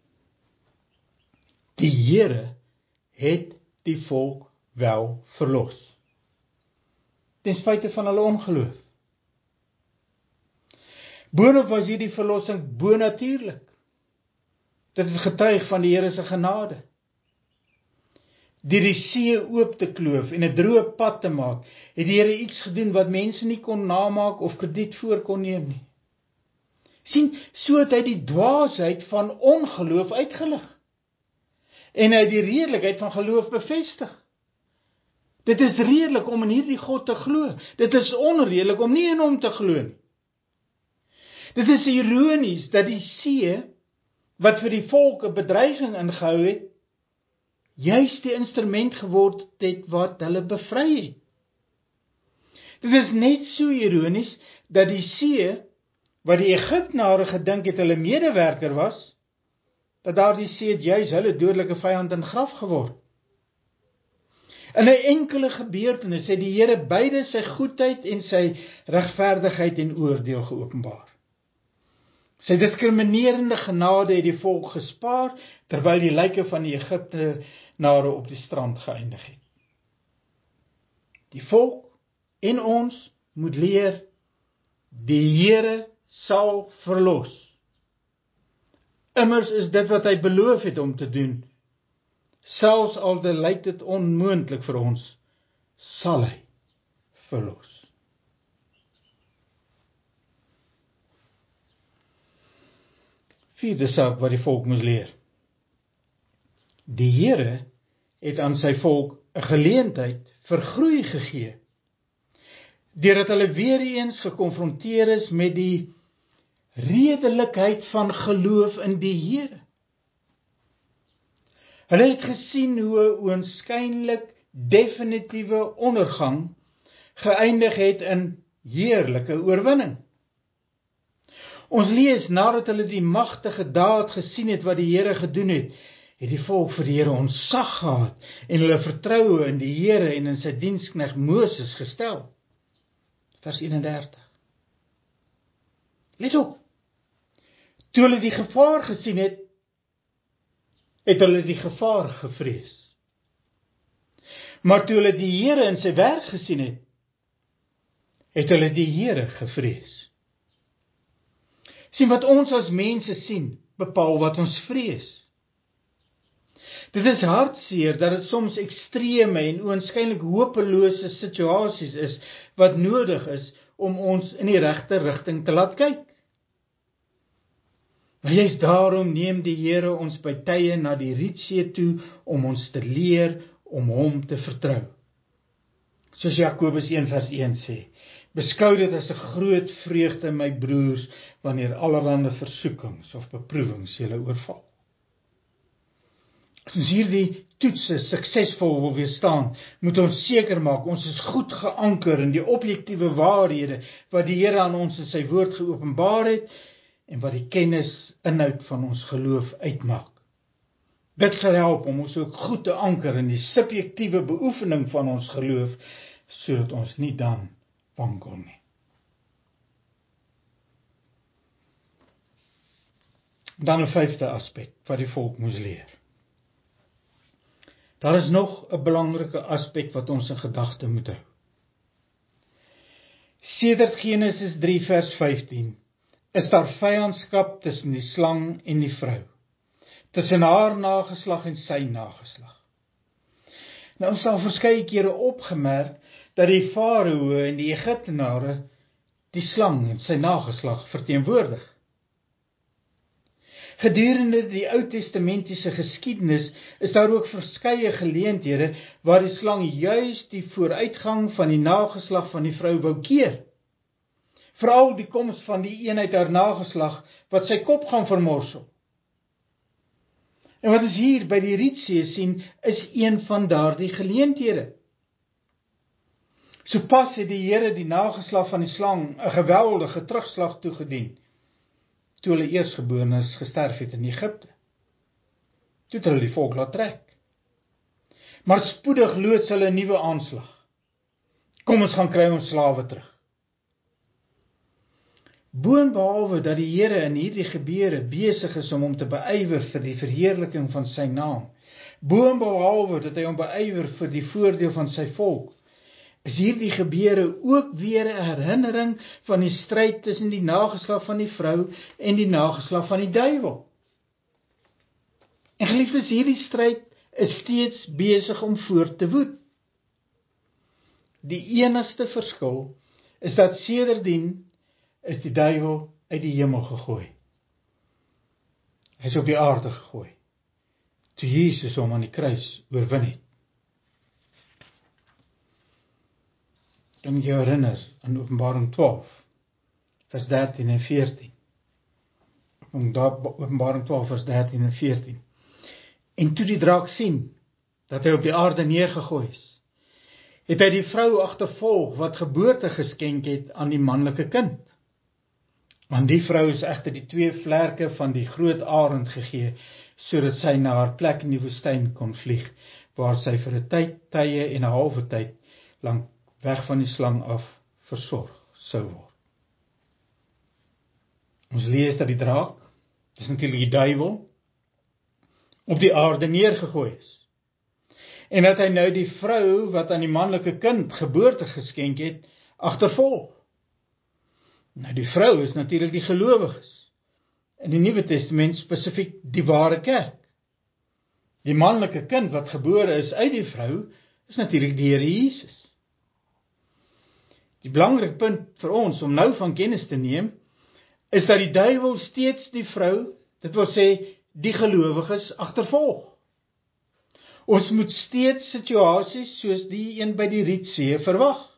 Die Here het die volk wel verlos, ten spyte van hulle ongeloof. Boonop was hierdie verlossing bonatuurlik. Dit het getuig van die Here se genade. Deur die see oop te kloof en 'n droë pad te maak, het die Here iets gedoen wat mense nie kon namaak of krediet voor kon neem nie. Sien, so het hy die dwaasheid van ongeloof uitgelig. En hy het die redelikheid van geloof bevestig. Dit is redelik om in hierdie God te glo. Dit is onredelik om nie in hom te glo nie. Dit is ironies dat die see, wat vir die volk 'n bedreiging ingehou het, juis die instrument geword het wat hulle bevry het. Dit is net so ironies dat die see, wat die Egiptenare gedink het hulle medewerker was, dat daardie see het juis hulle dodelike vyand in graf geword. In 'n enkele gebeurtenis het die Here beide sy goedheid en sy regverdigheid en oordeel geopenbaar. Sy diskriminerende genade het die volk gespaar, terwyl die lyke van die Egiptenare op die strand geëindig het. Die volk en ons moet leer, die Here sal verlos. Immers is dit wat hy beloof het om te doen. Selfs al lyk dit onmoontlik vir ons, sal hy verlos. Vierde saak wat die volk moes leer. Die Here het aan sy volk 'n geleentheid vir groei gegee, deurdat hulle weer eens gekonfronteer is met die redelikheid van geloof in die Here. Hulle het gesien hoe oënskynlik definitiewe ondergang geëindig het in heerlike oorwinning. Ons lees, nadat hulle die magtige daad gesien het wat die Here gedoen het, het die volk vir die Here ontzag gehad en hulle vertroue in die Here en in sy diensknegt Moses gestel. Vers eenendertig. Let op, toe hulle die gevaar gesien het, het hulle die gevaar gevrees. Maar toe hulle die Here in sy werk gesien het, het hulle die Here gevrees. Sien, wat ons as mense sien, bepaal wat ons vrees. Dit is hartseer dat dit soms ekstreme en oënskynlik hopelose situasies is, wat nodig is om ons in die regte rigting te laat kyk. Maar juist daarom neem die Here ons by tye na die Rietsee toe, om ons te leer om hom te vertrou. Soos Jakobus een vers een sê, beskou dit as 'n groot vreugde, my broers, wanneer allerhande versoekings of beproewings julle oorval. As ons hierdie toetse suksesvol wil weerstaan, moet ons seker maak, ons is goed geanker in die objektiewe waarhede, wat die Here aan ons in sy woord geopenbaar het, en wat die kennis inhoud van ons geloof uitmaak. Dit sal help om ons ook goed te anker in die subjektiewe beoefening van ons geloof, sodat ons nie dan wankel nie. Dan 'n vyfde aspek wat die volk moes leer. Daar is nog 'n belangrike aspek wat ons in gedagte moet hou. Sedert Genesis drie vers vyftien is daar vyandskap tussen die slang en die vrou, tussen haar nageslag en sy nageslag. Nou, ons sal verskeie kere opgemerk dat die farao en die Egiptenare die slang en sy nageslag verteenwoordig. Gedurende die Ou Testamentiese geskiedenis is daar ook verskeie geleenthede waar die slang juis die vooruitgang van die nageslag van die vrou wou keer. Veral die koms van die een uit haar nageslag wat sy kop gaan vermorsel. En wat ons hier by die Rietsee sien, is een van daardie geleenthede. Sopas het die Here die nageslag van die slang 'n geweldige terugslag toegedien, toe hulle eersgeborenes gesterf het in Egipte. Toe het hulle die volk laat trek. Maar spoedig loods hulle 'n nuwe aanslag. Kom ons gaan kry ons slawe terug. Boonbehalwe dat die Here in hierdie gebeure besig is om hom te beywer vir die verheerliking van sy naam, boonbehalwe dat hy hom beywer vir die voordeel van sy volk, is hierdie gebeure ook weer 'n herinnering van die stryd tussen die nageslag van die vrou en die nageslag van die duiwel. En geliefdes, hierdie stryd is steeds besig om voort te woed. Die enigste verskil is dat sedertdien is die duiwel uit die hemel gegooi. Hy is op die aarde gegooi, toe Jesus hom aan die kruis oorwin het. Kan ek jou herinner aan Openbaring twaalf, vers dertien en veertien. Openbaring twaalf, vers dertien en veertien. En toe die draak sien, dat hy op die aarde neergegooi is, het hy die vrou agtervolg, wat geboorte geskenk het aan die manlike kind. Aan die vrou is egter die twee vlerke van die groot arend gegee, sodat sy na haar plek in die woestyn kon vlieg, waar sy vir 'n tyd, tye en 'n halwe tyd lank weg van die slang af versorg sou word. Ons lees dat die draak, dis natuurlik die duiwel, op die aarde neergegooi is. En dat hy nou die vrou, wat aan die manlike kind geboorte geskenk het, agtervolg. Nou, die vrou is natuurlik die gelowiges. In die Nuwe Testament spesifiek die ware kerk. Die manlike kind wat gebore is uit die vrou, is natuurlik die Here Jesus. Die belangrike punt vir ons om nou van kennis te neem, is dat die duiwel steeds die vrou, dit wil sê die gelowiges, agtervolg. Ons moet steeds situasies soos die een by die Rietsee verwag.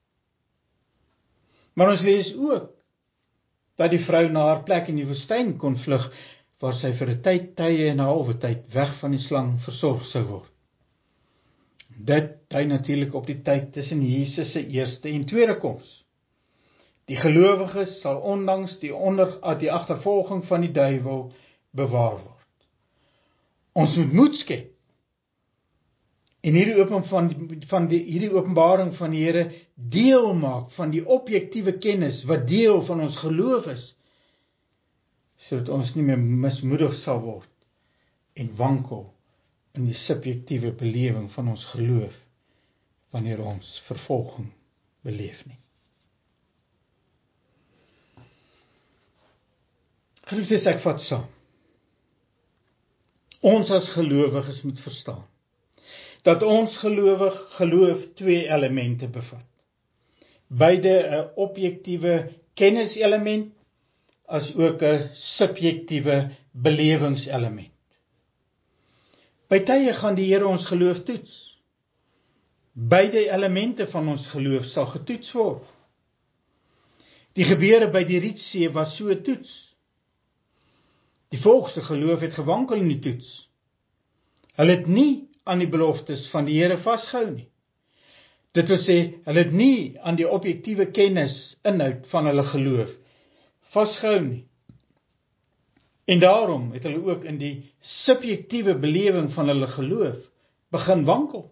Maar ons lees ook dat die vrou na haar plek in die woestyn kon vlug, waar sy vir 'n tyd, tye en 'n halwe tyd weg van die slang versorg sou word. Dit dui natuurlik op die tyd tussen Jesus se eerste en tweede koms. Die gelowiges sal ondanks die, onder, die agtervolging van die duiwel bewaar word. Ons moet moed skep. En hierdie, open van die, van die, hierdie openbaring van die Here deel maak van die objektiewe kennis wat deel van ons geloof is, sodat ons nie meer mismoedig sal word en wankel in die subjektiewe belewing van ons geloof wanneer ons vervolging beleef nie. Geliefdes, ek vat saam. Ons as gelowiges moet verstaan dat ons gelowig geloof twee elemente bevat. Beide 'n objektiewe kenniselement as ook 'n subjektiewe belewingselement. By tye gaan die Here ons geloof toets. Beide elemente van ons geloof sal getoets word. Die gebeure by die Rietsee was so 'n toets. Die volk se geloof het gewankel in die toets. Hulle het nie aan die beloftes van die Here vasgehou nie. Dit wil sê, hulle het nie aan die objektiewe kennis, inhoud van hulle geloof vasgehou nie. En daarom het hulle ook in die subjektiewe belewing van hulle geloof begin wankel.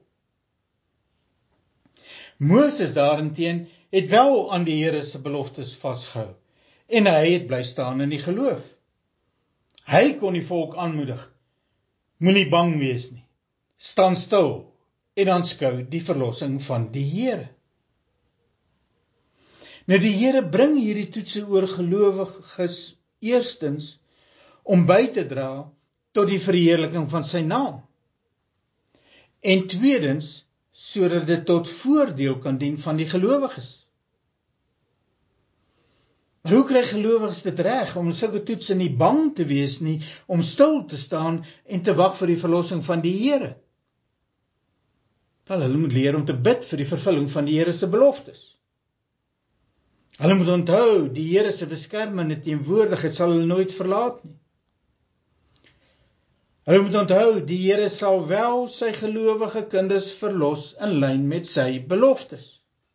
Moses daarenteen het wel aan die Here se beloftes vasgehou en hy het bly staan in die geloof. Hy kon die volk aanmoedig, moenie bang wees nie, staan stil en aanskou die verlossing van die Here. Nou die Here bring hierdie toetse oor gelowiges eerstens om by te dra tot die verheerliking van sy naam. En tweedens, sodat dit tot voordeel kan dien van die gelowiges. Maar hoe kry gelowiges dit reg om sulke toetse nie bang te wees nie, om stil te staan en te wag vir die verlossing van die Here? Wel, hulle moet leer om te bid vir die vervulling van die Here se beloftes. Hulle moet onthou, die Here se beskermende teenwoordigheid sal hulle nooit verlaat nie. Hulle moet onthou, die Here sal wel sy gelowige kinders verlos in lyn met sy beloftes.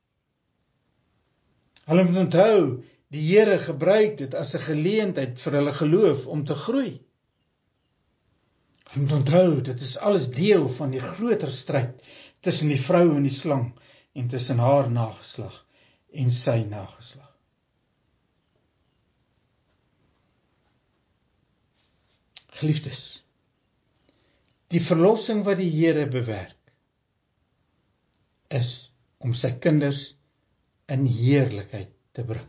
Hulle moet onthou, die Here gebruik dit as 'n geleentheid vir hulle geloof om te groei. Hulle moet onthou, dit is alles deel van die groter stryd tussen die vrou en die slang en tussen haar nageslag en sy nageslag. Geliefdes, die verlossing wat die Here bewerk, is om sy kinders in heerlikheid te bring.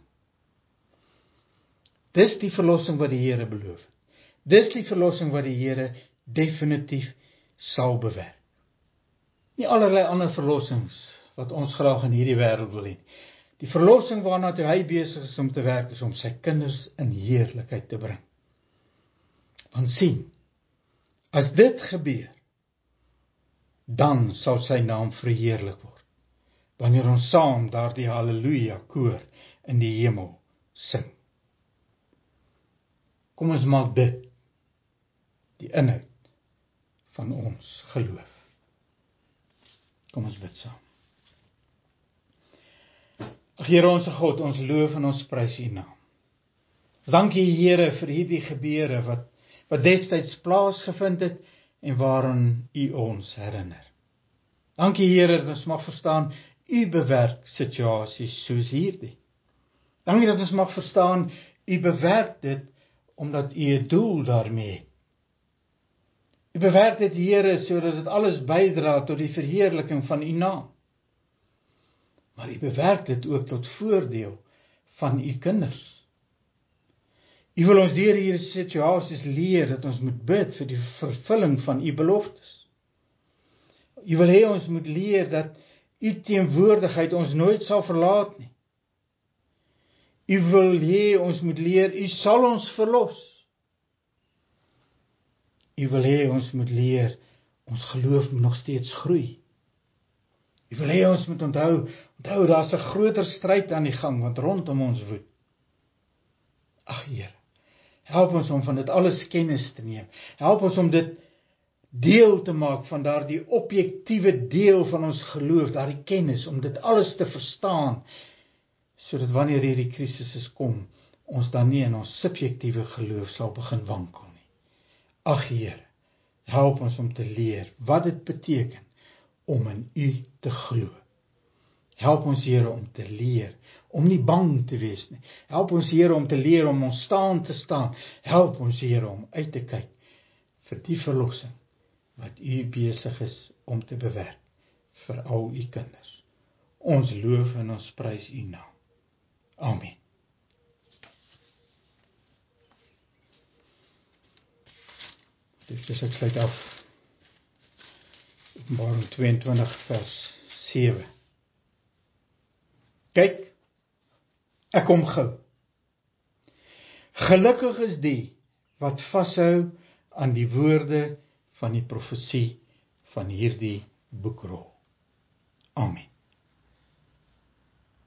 Dis die verlossing wat die Here beloof het. Dis die verlossing wat die Here definitief sal bewerk. Nie allerlei ander verlossings wat ons graag in hierdie wêreld wil hê. Die verlossing waarna toe hy besig is om te werk, is om sy kinders in heerlikheid te bring. Want sien, as dit gebeur, dan sal sy naam verheerlik word, wanneer ons saam daardie halleluja koor in die hemel sing. Kom ons maak dit die inhoud van ons geloof. Kom ons bid saam. Ag Here ons God, ons loof en ons prys U naam. Dankie Here vir hierdie gebeure wat wat destyds plaasgevind het en waaraan U ons herinner. Dankie Here dat ons mag verstaan U bewerk situasies soos hierdie. Dankie dat ons mag verstaan U bewerk dit omdat U 'n doel daarmee het. U bewerk dit Here sodat dit alles bydra tot die verheerliking van U naam. Maar U bewerk dit ook tot voordeel van U kinders. U wil ons deur hierdie situasies leer dat ons moet bid vir die vervulling van U beloftes. U wil hê ons moet leer dat U teenwoordigheid ons nooit sal verlaat nie. U wil hê ons moet leer, U sal ons verlos. U wil hê ons moet leer, ons geloof moet nog steeds groei. U wil hê ons moet onthou, onthou daar's 'n groter stryd aan die gang wat rondom ons woed. Ag Here, help ons om van dit alles kennis te neem. Help ons om dit deel te maak van daardie objektiewe deel van ons geloof, daardie kennis, om dit alles te verstaan, sodat wanneer hierdie krisisse kom, ons dan nie in ons subjektiewe geloof sal begin wankel nie. Ag Here, help ons om te leer wat dit beteken om in U te glo. Help ons Here om te leer, om nie bang te wees nie. Help ons Here om te leer om ons staan te staan. Help ons Here om uit te kyk vir die verlossing wat U besig is om te bewerk vir al U kinders. Ons loof en ons prys U naam. Amen. Dit is ek sluit af. Openbaring tweeëntwintig vers sewe. Kyk, ek kom gou. Gelukkig is die wat vashou aan die woorde van die profesie van hierdie boekrol. Amen.